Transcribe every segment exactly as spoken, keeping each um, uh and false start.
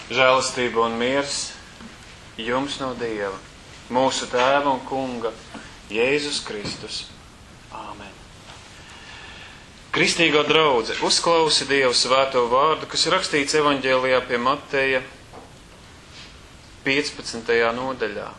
Žēlastība un miers jums no Dieva, mūsu Tēva un Kunga, Jēzus Kristus. Āmen. Kristīgā draudze, uzklausi Dievu svēto vārdu, kas ir rakstīts evaņģēlijā pie Mateja piecpadsmitajā nodaļā.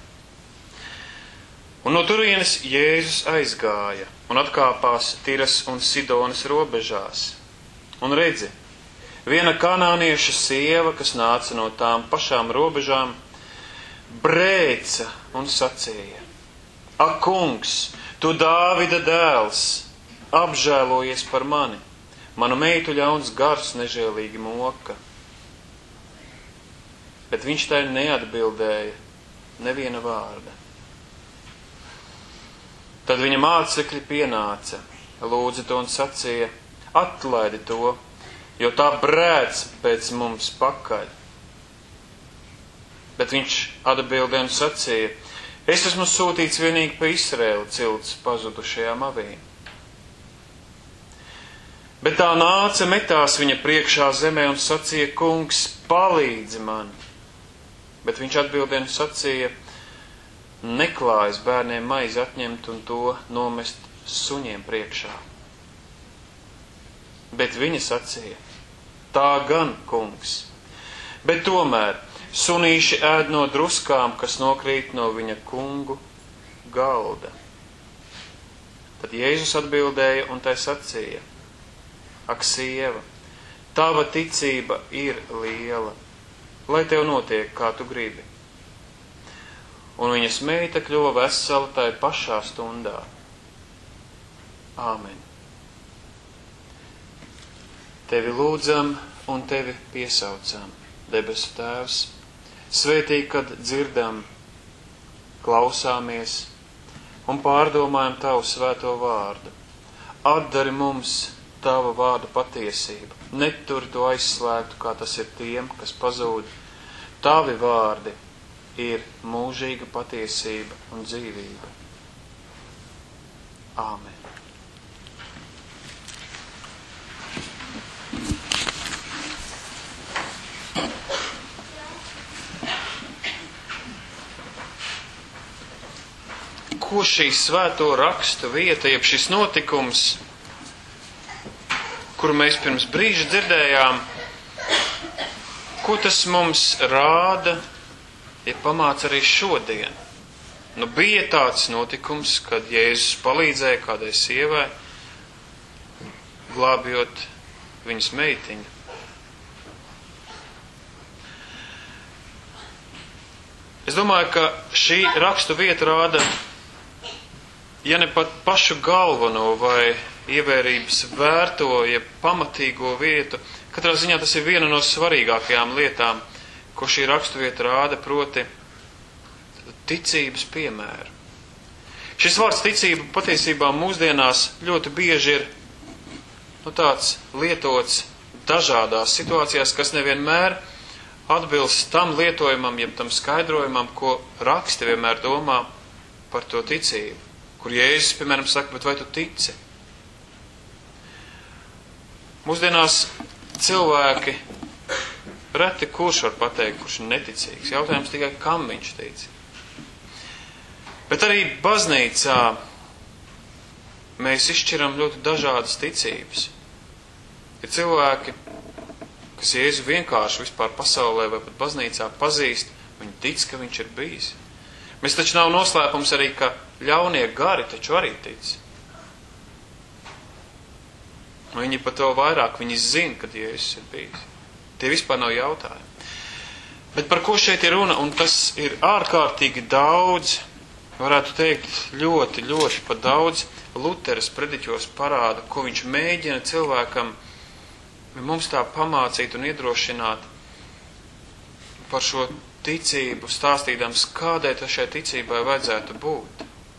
Un no turienes Jēzus aizgāja un atkāpās Tiras un Sidonas robežās. Un redzi, viena kanānieša sieva, kas nāca no tām pašām robežām, brēca un sacīja: Ak, kungs, tu Dāvida dēls, apžēlojies par mani, manu meitu ļauns gars nežēlīgi moka. Bet viņš tai neatbildēja neviena vārda. Tad viņa mācekļi pienāca, lūdza to un sacīja: Atlaidi to, jo tā brēc pēc mums pakaļ. Bet viņš atbildēja un sacīja: Es esmu sūtīts vienīgi pa Izraēlu cilts pazudušajām avīm. Bet tā nāca, metās viņa priekšā zemē un sacīja: Kungs, palīdzi man! Bet viņš atbildēja un sacīja: Neklājas bērniem maizi atņemt un to nomest suņiem priekšā. Bet viņa sacīja: Tā gan, kungs, bet tomēr sunīši ēd no druskām, kas nokrīt no viņa kungu galda. Tad Jēzus atbildēja un tai sacīja: Ak, sieva, tava ticība ir liela, lai tev notiek, kā tu gribi. Un viņas meita kļuva vesela tai pašā stundā. Āmen. Tevi lūdzam un tevi piesaucam, debesu Tēvs, svētī, kad dzirdam, klausāmies un pārdomājam tavu svēto vārdu. Atdari mums tava vārda patiesību, netur to aizslēgtu, kā tas ir tiem, kas pazūd. Tavi vārdi ir mūžīga patiesība un dzīvība. Āmen. Ko šī svēto rakstu vieta, jeb šis notikums, kuru mēs pirms brīža dzirdējām, ko tas mums rāda, ja pamāca arī šodien? Nu, bija tāds notikums, kad Jēzus palīdzēja kādai sievai, glābjot viņas meitiņu. Es domāju, ka šī rakstu vieta rāda, ja ne pat pašu galveno vai ievērības vērto, ja pamatīgo vietu, katrā ziņā tas ir viena no svarīgākajām lietām, ko šī rakstuvieta rāda, proti ticības piemēru. Šis vārds ticība patiesībā mūsdienās ļoti bieži ir nu, tāds lietots dažādās situācijās, kas nevienmēr atbilst tam lietojumam, jeb tam skaidrojumam, ko raksti vienmēr domā par to ticību. Kur Jēzus, piemēram, saka: Bet vai tu tici? Mūsdienās cilvēki reti kurš var pateikt, kurš ir neticīgs. Jautājums tikai, kam viņš tic. Bet arī baznīcā mēs izšķiram ļoti dažādas ticības. Ir cilvēki, kas Jēzu vienkārši vispār pasaulē vai pat baznīcā pazīst, viņi tic, ka viņš ir bijis. Mēs taču nav noslēpums arī, ka ļaunie gari taču arī tic. Viņi pat vēl vairāk, viņi zina, kad Jēzus ir bijis. Tie vispār nav jautājumi. Bet par ko šeit ir runa? Un tas ir ārkārtīgi daudz, varētu teikt, ļoti, ļoti pat daudz. Luteras prediķos parāda, ko viņš mēģina cilvēkam mums tā pamācīt un iedrošināt par šo ticību, stāstīdams, kādai šai ticībai vajadzētu būt.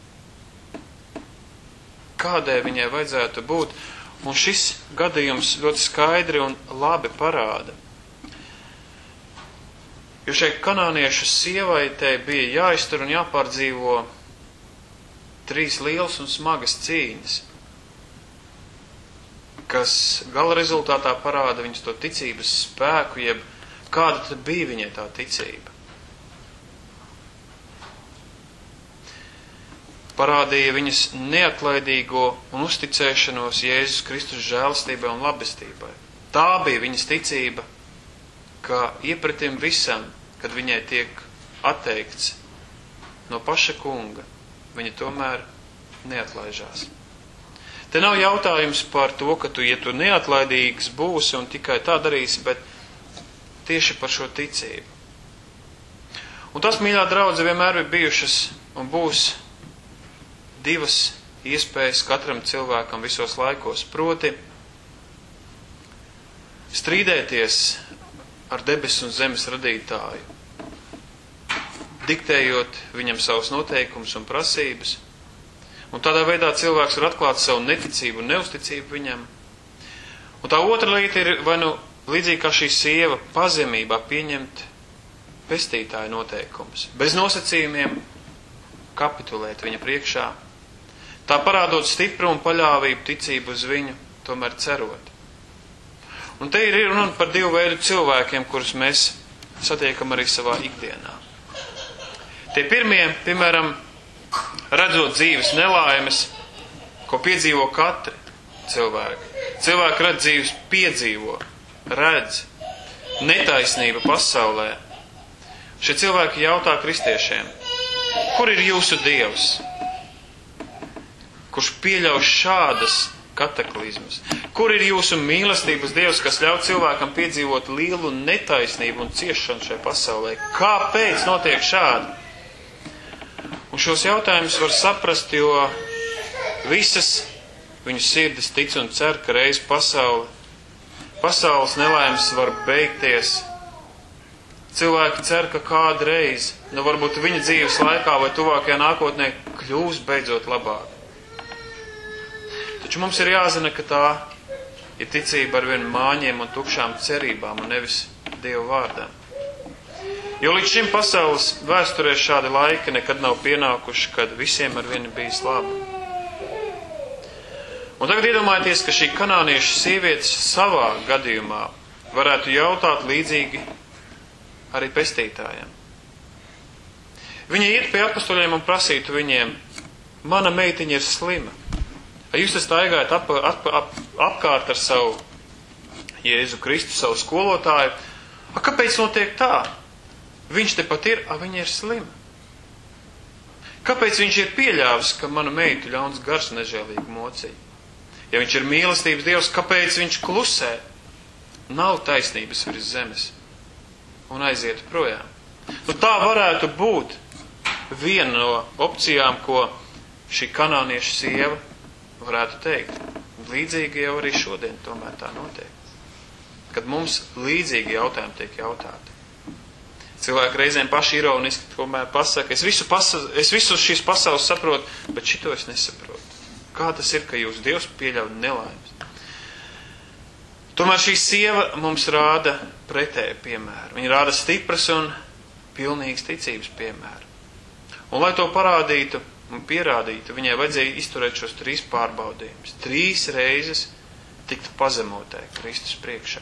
Kādai viņai vajadzētu būt. Un šis gadījums ļoti skaidri un labi parāda. Jo šai kanāniešu sievai te bija jāiztur un jāpārdzīvo trīs lielas un smagas cīņas, kas gala rezultātā parāda viņas to ticības spēku, jeb Kāda tad bija viņai tā ticība? Parādīja viņas neatlaidīgo un uzticēšanos Jēzus Kristus žēlastībai un labestībai. Tā bija viņas ticība, ka iepratim visam, kad viņai tiek atteikts no paša kunga, viņa tomēr neatlaižās. Te nav jautājums par to, ka tu, ja tu neatlaidīgs būsi un tikai tā darīsi, bet tieši par šo ticību. Un tas, mīļā draudze, vienmēr ir bijušas un būs divas iespējas katram cilvēkam visos laikos, proti strīdēties ar debesu un zemes radītāju, diktējot viņam savus noteikumus un prasības, un tādā veidā cilvēks var atklāt savu neticību un neusticību viņam. Un tā otra lieta ir, vai nu līdzīgi kā šī sieva, pazemībā pieņemt pestītāja noteikumus, bez nosacījumiem kapitulēt viņa priekšā, tā parādot stipru un paļāvību ticību uz viņu, tomēr cerot. Un te ir runa par divu veidu cilvēkiem, kurus mēs satiekam arī savā ikdienā. Tie pirmie, piemēram, redzot dzīves nelaimes, ko piedzīvo katri cilvēki. Cilvēki redz dzīves piedzīvo, redz netaisnība pasaulē. Šie cilvēki jautā kristiešiem, kur ir jūsu Dievs? Kurš pieļauj šādas kataklizmas? Kur ir jūsu mīlestības Dievs, kas ļauj cilvēkam piedzīvot lielu netaisnību un ciešanu šajā pasaulē? Kāpēc notiek šādi? Un šos jautājumus var saprast, jo visas viņu sirdis tic un cer, ka reiz pasaule, pasaules nelaimes var beigties. Cilvēki cer, ka kādreiz, nu varbūt viņa dzīves laikā vai tuvākajā nākotnē, kļūs beidzot labāk. Taču mums ir jāzina, ka tā ir ticība ar vien māņiem un tukšām cerībām un nevis Dieva vārdām. Jo līdz šim pasaules vēsturē šādi laiki nekad nav pienākuši, kad visiem ar vienu bijis labi. Un tagad iedomājieties, ka šī kanānieša sievietes savā gadījumā varētu jautāt līdzīgi arī pestītājiem. Viņa iet pie apostoļiem un prasītu viņiem, mana meitiņa ir slima. Jūs te staigājat ap, ap, ap, apkārt ar savu Jēzu Kristu, savu skolotāju. A, kāpēc notiek tā? Viņš te pat ir, a viņa ir slima. Kāpēc viņš ir pieļāvis, ka manu meitu ļauns gars nežēlīgi mocīja? Ja viņš ir mīlestības Dievs, kāpēc viņš klusē? Nav taisnības virs zemes. Un aiziet projām. Nu, tā varētu būt viena no opcijām, ko šī kanānieša sieva varētu teikt. Līdzīgi jau arī šodien tomēr tā notiek. Kad mums līdzīgi jautājumi tiek jautāti. Cilvēki reizēm paši ironiski tomēr pasaka, es visu, pasa, es visu šīs pasaules saprotu, bet šito es nesaprotu. Kā tas ir, ka jūs Dievs pieļauj nelaimes? Tomēr šī sieva mums rāda pretēju piemēru. Viņa rāda stipras un pilnīgas ticības piemēru. Un lai to parādītu un pierādītu, viņai vajadzēja izturēt šos trīs pārbaudījumus. Trīs reizes tikt pazemotē Kristus priekšā.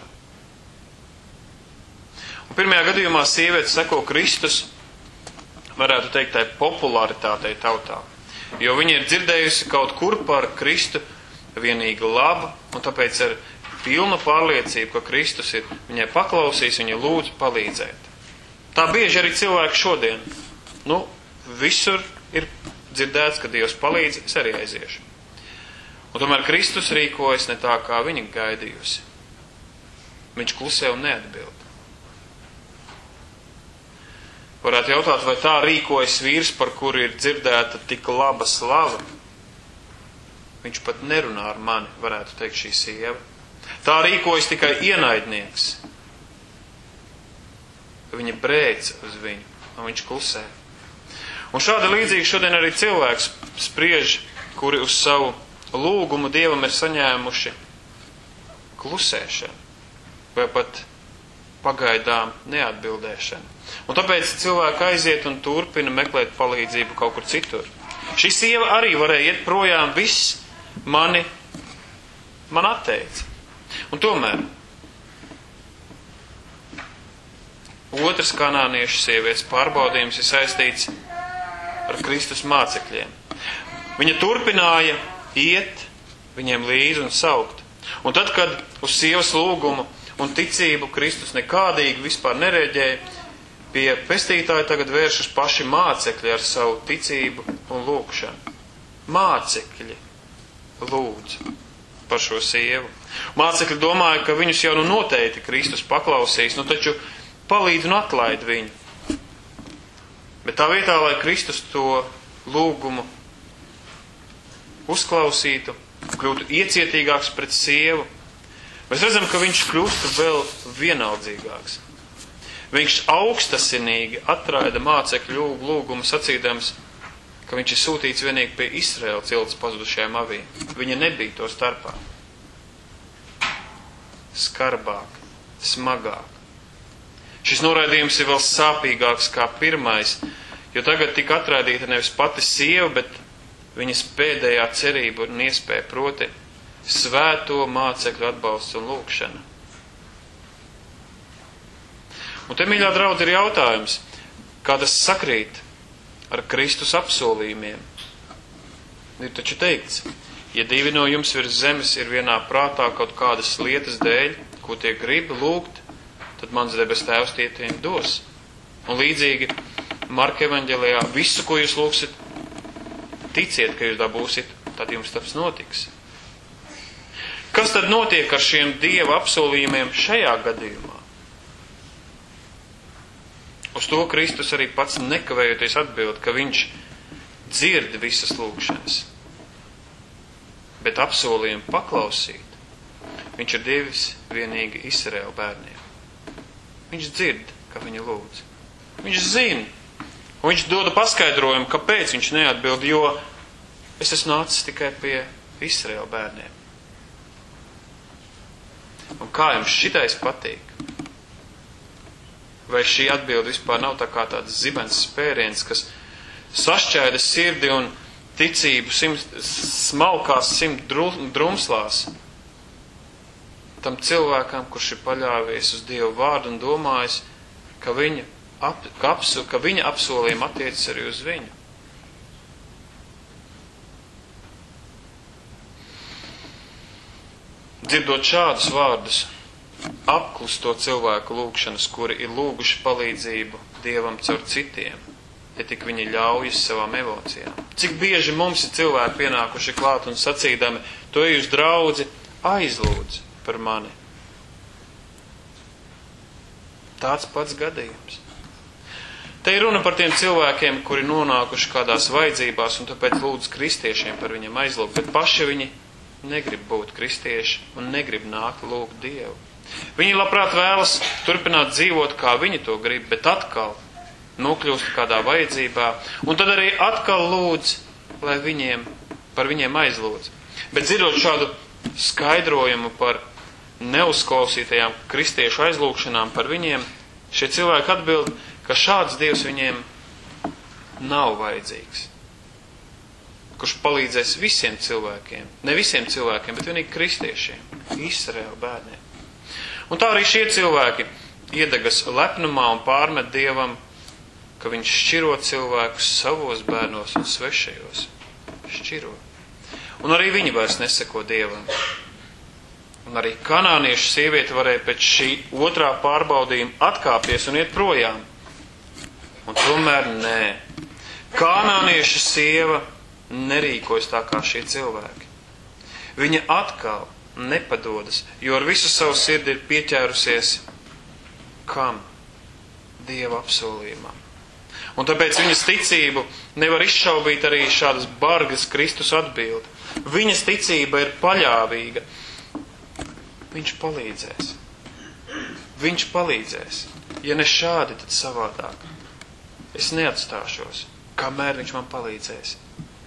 Un pirmajā gadījumā sieviete seko Kristus, varētu teikt, tai popularitātei tautā. Jo viņa ir dzirdējusi kaut kur par Kristu vienīgi labu, un tāpēc ar pilnu pārliecību, ka Kristus ir viņai paklausīs, viņa lūdz palīdzēt. Tā bieži arī cilvēki šodien. Nu, visur ir dzirdēts, ka Dievs palīdz, es arī aiziešu. Un tomēr Kristus rīkojas ne tā, kā viņa gaidījusi. Viņš klusē un neatbild. Varētu jautāt, vai tā rīkojas vīrs, par kuru ir dzirdēta tik laba slava? Viņš pat nerunā ar mani, varētu teikt šī sieva. Tā rīkojas tikai ienaidnieks. Viņa brēc uz viņu, un viņš klusē. Un šādi līdzīgi šodien arī cilvēks spriež, kuri uz savu lūgumu Dievam ir saņēmuši klusēšanu, vai pat pagaidām neatbildēšanu. Un tāpēc cilvēki aiziet un turpina meklēt palīdzību kaut kur citur. Šī sieva arī varēja iet projām, viss mani, man atteica. Un tomēr Otrs kanāniešu sievietes pārbaudījums ir saistīts ar Kristus mācekļiem. Viņa turpināja iet viņiem līdzi un saukt. Un tad, kad uz sievas lūgumu un ticību Kristus nekādīgi vispār nereaģēja, pie pestītāja tagad vēršas paši mācekļi ar savu ticību un lūgšanu. Mācekļi lūdz par šo sievu. Mācekļi domāja, ka viņus jau nu noteikti Kristus paklausīs, nu taču palīdz un atlaid viņu. Bet tā vietā, lai Kristus to lūgumu uzklausītu, kļūtu iecietīgāks pret sievu, mēs redzam, ka viņš kļūst vēl vienaldzīgāks. Viņš augstasinīgi atraida mācekļu lūgumu sacīdams, ka viņš ir sūtīts vienīgi pie Izraēla cilts pazudušajām avīm. Viņa nebija to starpā. Skarbāk, smagāk. Šis noraidījums ir vēl sāpīgāks kā pirmais, jo tagad tika atraidīta nevis pati sieva, bet viņas pēdējā cerība un iespēja, proti svēto mācekļu atbalsts un lūgšana. Un te, mīļā draudze, ir jautājums, kā tas sakrīt ar Kristus apsolījumiem. Ir taču teikts, ja divi no jums virs zemes ir vienā prātā kaut kādas lietas dēļ, ko tie grib lūgt, tad mans debes tēvs tie tiem dos. Un līdzīgi Marka evaņģelijā visu, ko jūs lūgsiet, ticiet, ka jūs dabūsiet, tad jums tas notiks. Kas tad notiek ar šiem Dieva apsolījumiem šajā gadījumā? Uz to Kristus arī pats nekavējoties atbild, ka viņš dzird visas lūgšanas. Bet apsolījumu paklausīt, viņš ir devis vienīgi Izraēla bērniem. Viņš dzird, ka viņi lūdz. Viņš zina. Un viņš doda paskaidrojumu, kāpēc viņš neatbild, jo es esmu nācis tikai pie Izraēla bērniem. Un kā jums šitais patīk? Vai šī atbilde vispār nav tā kā tāds zibens spēriens, kas sašķēda sirdi un ticību simt, smalkās simt drumslās tam cilvēkam, kurš ir paļāvies uz Dievu vārdu un domājis, ka viņa, ap, ka apso, ka viņa apsolījuma attiecas arī uz viņu. Dzirdot šādus vārdus, apklus to cilvēku lūgšanas, kuri ir lūguši palīdzību Dievam caur citiem, ja tik viņi ļaujas savām emocijām. Cik bieži mums ir cilvēki pienākuši klāt un sacīdami, to ej uz draudzi, aizlūdz par mani. Tāds pats gadījums. Te ir runa par tiem cilvēkiem, kuri nonākuši kādās vajadzībās un tāpēc lūdz kristiešiem par viņiem aizlūgt, bet paši viņi negrib būt kristieši un negrib nākt lūgt Dievu. Viņi labprāt vēlas turpināt dzīvot, kā viņi to grib, bet atkal nokļūst kādā vajadzībā, un tad arī atkal lūdz, lai viņiem, par viņiem aizlūdz. Bet dzirdot šādu skaidrojumu par neuzklausītajām kristiešu aizlūgšanām par viņiem, šie cilvēki atbild, ka šāds Dievs viņiem nav vajadzīgs. Kurš palīdzēs visiem cilvēkiem, ne visiem cilvēkiem, bet vienīgi kristiešiem, Izraēla bērniem. Un tā arī šie cilvēki iedegas lepnumā un pārmet Dievam, ka viņš šķiro cilvēkus savos bērnos un svešajos. Šķiro. Un arī viņi vairs neseko Dievam. Un arī kanāniešu sieviete varēja pēc šī otrā pārbaudījuma atkāpties un iet projām. Un tomēr nē. Kanāniešu sieva nerīkojas tā kā šie cilvēki. Viņa atkal nepadodas, jo ar visu savu sirdi ir pieķērusies kam? Dieva apsolījumam. Un tāpēc viņas ticību nevar izšaubīt arī šādas bargas Kristus atbildi. Viņas ticība ir paļāvīga. Viņš palīdzēs. Viņš palīdzēs. Ja ne šādi, tad savādāk. Es neatstāšos, kamēr viņš man palīdzēs.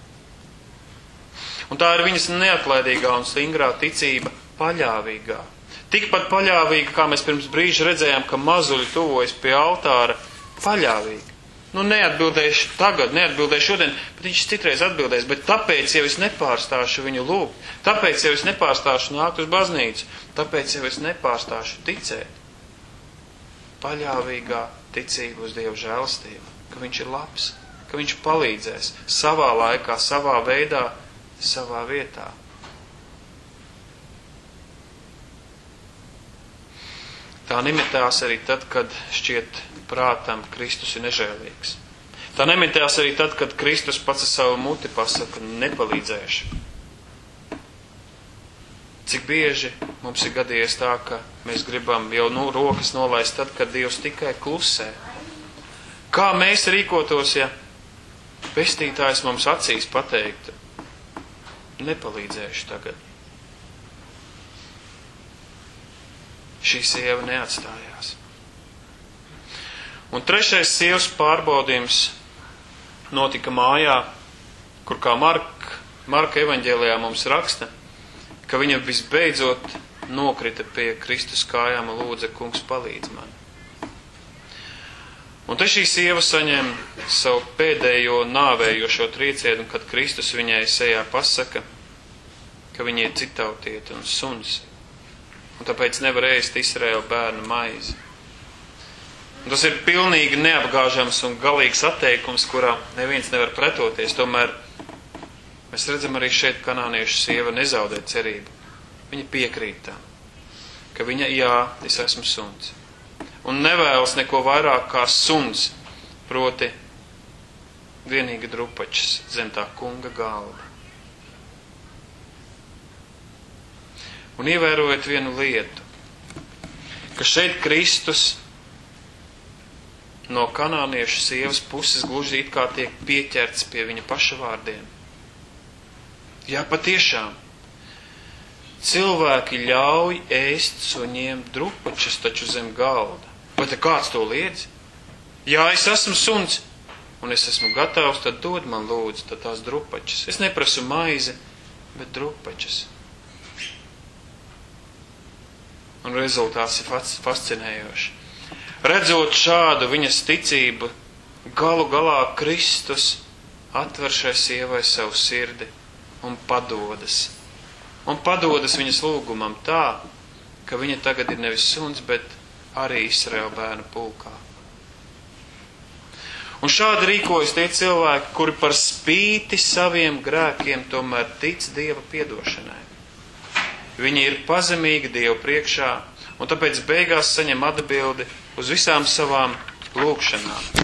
Un tā ir viņas neatlaidīgā un stingrā ticība paļāvīgā. Tikpat paļāvīga, kā mēs pirms brīža redzējām, ka mazuļi tuvojas pie altāra, paļāvīga. Nu, neatbildēšu tagad, neatbildēšu šodien, bet viņš citreiz atbildēs, bet tāpēc jau es nepārstāšu viņu lūgt, tāpēc jau es nepārstāšu nākt uz baznīcu, tāpēc jau es nepārstāšu ticēt. paļāvīgā ticība uz Dieva žēlastību, ka viņš ir labs, ka viņš palīdzēs savā laikā, savā veidā, savā vietā. Tā nemitās arī tad, kad šķiet prātam Kristus ir nežēlīgs. Tā nemitās arī tad, kad Kristus pats ar savu muti pasaka nepalīdzēšu. Cik bieži mums ir gadījies tā, ka mēs gribam jau nu, rokas nolaist tad, kad Dievs tikai klusē. Kā mēs rīkotos, ja pestītājs mums acīs pateiktu, nepalīdzēšu tagad. Šī sieva neatstājās. Un trešais sievas pārbaudījums notika mājā, kur kā Marka, Marka evaņģēlijā mums raksta, ka viņa visbeidzot nokrita pie Kristus kājām un lūdza, kungs, palīdz man. Un te šī sieva saņem savu pēdējo nāvējošo triecienu, kad Kristus viņai sejā pasaka, ka viņa ir citautieta un suns, un tāpēc nevar ēst Izraēla bērnu maizi. Un tas ir pilnīgi neapgāžams un galīgs atteikums, kurā neviens nevar pretoties. Tomēr mēs redzam arī šeit kanāniešu sieva nezaudē cerību. Viņa piekrīt tam, ka viņa, jā, es esmu suns. Un nevēlas neko vairāk kā suns, proti vienīgi drupačs zem tā kunga galva. Un ievērojot vienu lietu, ka šeit Kristus no kanāniešu sievas puses gluži it kā tiek pieķerts pie viņa paša vārdiem. Jā, patiešām, cilvēki ļauj ēst suņiem drupačas taču zem galda. Vai te kāds to liedz? Jā, es esmu suns, un es esmu gatavs, tad dod man lūdzu tad tās drupačas. Es neprasu maizi, bet drupačas. Un rezultāts ir fascinējoši. Redzot šādu viņas ticību, galu galā Kristus atver šai sievai savu sirdi un padodas. Un padodas viņas lūgumam tā, ka viņa tagad ir nevis suns, bet arī Izraēla bērnu pulkā. Un šādi rīkojas tie cilvēki, kuri par spīti saviem grēkiem tomēr tic Dieva piedošanai. Viņi ir pazemīgi Dievu priekšā, un tāpēc beigās saņem atbildi uz visām savām lūgšanām.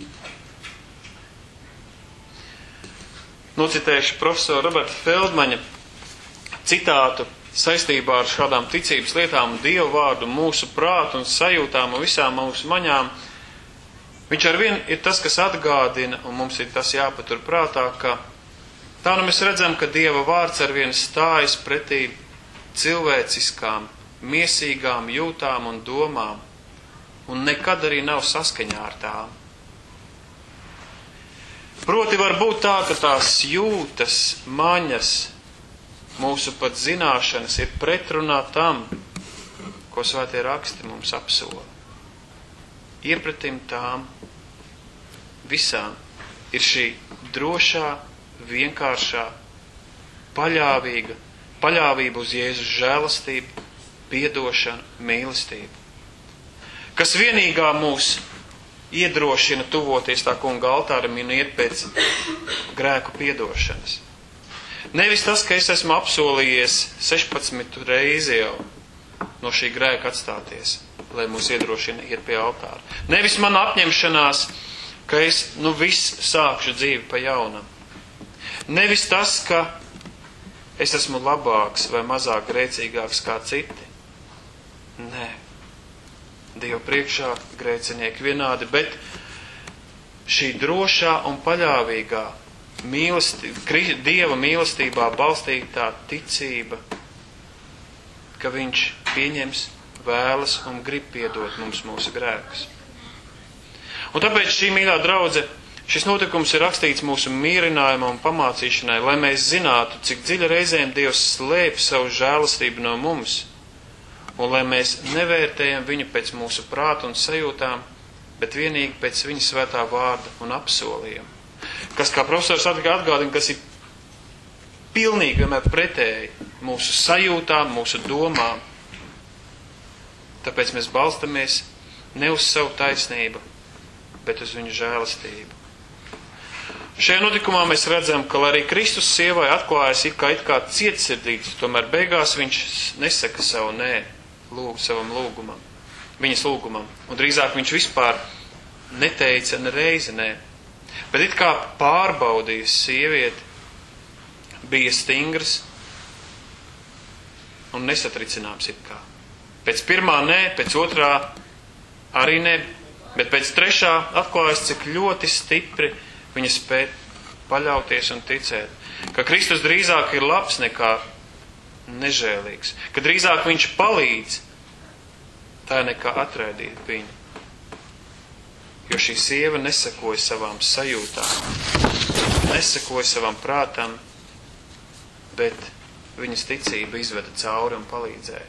Nocitēšu profesoru Roberta Feldmaņa citātu saistībā ar šādām ticības lietām un Dievu vārdu, mūsu prātu un sajūtām un visām mūsu maņām. Viņš ar vien ir tas, kas atgādina, un mums ir tas jāpatur prātā, ka tā nu mēs redzam, ka Dieva vārds ar vien stājas pretī cilvēciskām, miesīgām jūtām un domām, un nekad arī nav saskaņā ar tām. Proti var būt tā, ka tās jūtas, maņas, mūsu pat zināšanas ir pretrunā tam, ko svētie raksti mums apsola. Iepratim tām visām ir šī drošā, vienkāršā, paļāvīga, paļāvība uz Jēzus žēlastību, piedošanu, mīlestību, kas vienīgā mūs iedrošina tuvoties tā kunga altāram un iet pēc grēku piedošanas. Nevis tas, ka es esmu apsolījies sešpadsmit reizi jau no šī grēka atstāties, lai mūs iedrošina iet pie altāra. Nevis man apņemšanās, ka es nu viss sākšu dzīvi pa jaunam. Nevis tas, ka es esmu labāks vai mazāk grēcīgāks kā citi. Nē. Dieva priekšā grēcinieki vienādi, bet šī drošā un paļāvīgā mīlestība, Dieva mīlestībā balstītā ticība, ka viņš pieņems, vēlas un grib piedot mums mūsu grēkus. Un tāpēc šī mīļā draudze, šis notikums ir rakstīts mūsu mīrinājumam un pamācīšanai, lai mēs zinātu, cik dziļi reizēm Dievs slēp savu žēlastību no mums, un lai mēs nevērtējam viņu pēc mūsu prāta un sajūtām, bet vienīgi pēc viņa svētā vārda un apsolījuma. Kas, kā profesors atgādina, kas ir pilnīgi vienmēr pretēji mūsu sajūtām, mūsu domām. Tāpēc mēs balstamies ne uz savu taisnību, bet uz viņu žēlastību. Šajā notikumā mēs redzam, ka, lai arī Kristus sievai atklājas it kā, it kā cietsirdīgs, tomēr beigās viņš nesaka savu nē lūg, savam lūgumam, viņas lūgumam. Un drīzāk viņš vispār neteica nereizi nē. Bet it kā pārbaudījis sievieti, bija stingrs un nesatricināms it kā. Pēc pirmā nē, pēc otrā arī nē, bet pēc trešā atklājas, cik ļoti stipri viņa spēj paļauties un ticēt, ka Kristus drīzāk ir labs nekā nežēlīgs, ka drīzāk viņš palīdz, tā nekā atraidīt viņu. Jo šī sieva nesekoja savām sajūtām, nesekoja savam prātam, bet viņas ticība izveda cauri un palīdzēja.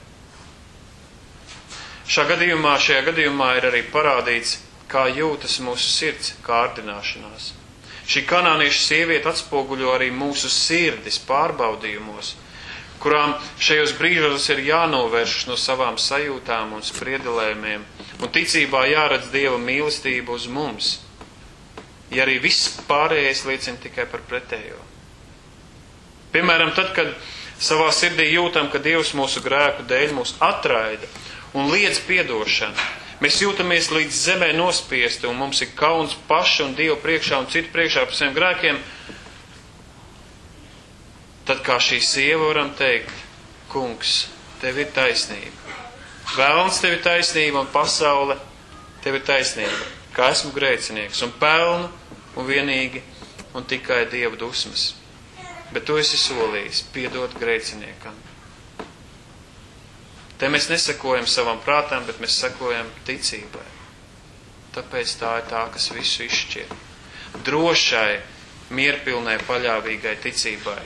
Šā gadījumā, šajā gadījumā ir arī parādīts, kā jūtas mūsu sirds kārdināšanās. Šī kanānieša sieviete atspoguļo arī mūsu sirdis pārbaudījumos, kurām šajos brīžos ir jānovēršas no savām sajūtām un spriedelējumiem, un ticībā jāredz Dieva mīlestību uz mums, ja arī viss pārējais liecina tikai par pretējo. Piemēram, tad, kad savā sirdī jūtam, ka Dievs mūsu grēku dēļ mūs atraida un liedz piedošanu, mēs jūtamies līdz zemē nospiesti, un mums ir kauns paši un Dievu priekšā un citu priekšā par saviem grēkiem, tad kā šī sieva varam teikt, kungs, tev ir taisnība. Vēlns tev ir taisnība un pasaule tev ir taisnība, kā esmu grēcinieks un pelnu un vienīgi un tikai Dieva dusmas. Bet tu esi solījis piedot grēciniekam. Te mēs nesakojam savam prātam, bet mēs sakojam ticībai. Tāpēc tā ir tā, kas visu izšķir. Drošai, mierpilnai, paļāvīgai ticībai.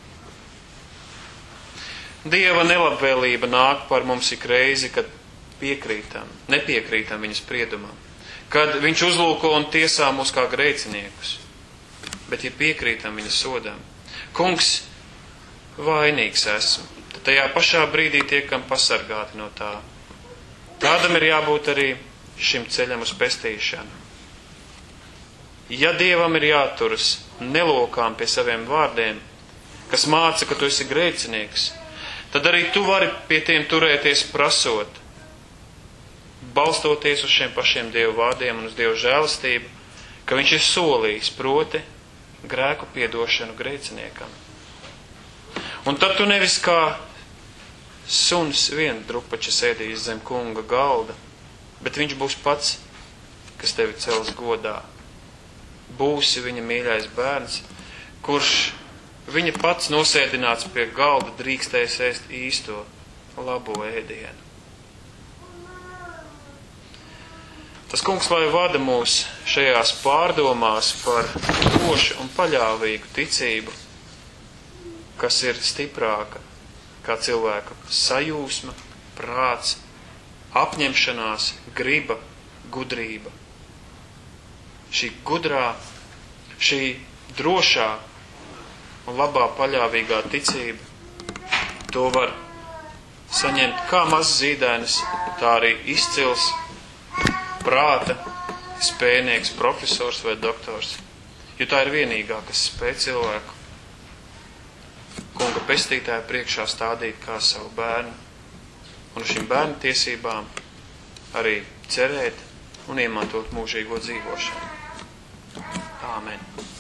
Dieva nelabvēlība nāk par mums ik reizi, kad piekrītam, nepiekrītam viņa spriedumam. Kad viņš uzlūko un tiesā mūs kā grēciniekus. Bet ja piekrītam viņa sodam, kungs, vainīgs esmu. Tajā pašā brīdī tiekam pasargāti no tā. Tādam ir jābūt arī šim ceļam uz pestīšanu. Ja Dievam ir jāturas nelokām pie saviem vārdiem, kas māca, ka tu esi grēcinieks, tad arī tu vari pie tiem turēties prasot, balstoties uz šiem pašiem Dieva vārdiem un uz Dieva žēlastību, ka viņš ir solījis, proti, grēku piedošanu grēciniekam. Un tad tu nevis kā suns vien drupača sēdīs zem kunga galda, bet viņš būs pats, kas tevi cels godā. Būsi viņa mīļais bērns, kurš viņa pats nosēdināts pie galda drīkstēs ēst īsto labo ēdienu. Tas kungs, lai vada mūs šajās pārdomās par drošu un paļāvīgu ticību, kas ir stiprāka kā cilvēka sajūsma, prāts, apņemšanās, griba, gudrība. Šī gudrā, šī drošā un labā paļāvīgā ticība, to var saņemt kā mazs zīdainis, tā arī izcils prāta, spējnieks, profesors vai doktors. Jo tā ir vienīgā, kas spēj cilvēku kunga pestītāja priekšā stādīt kā savu bērnu, un uz šīm bērnu tiesībām arī cerēt un iemantot mūžīgo dzīvošanu. Āmen.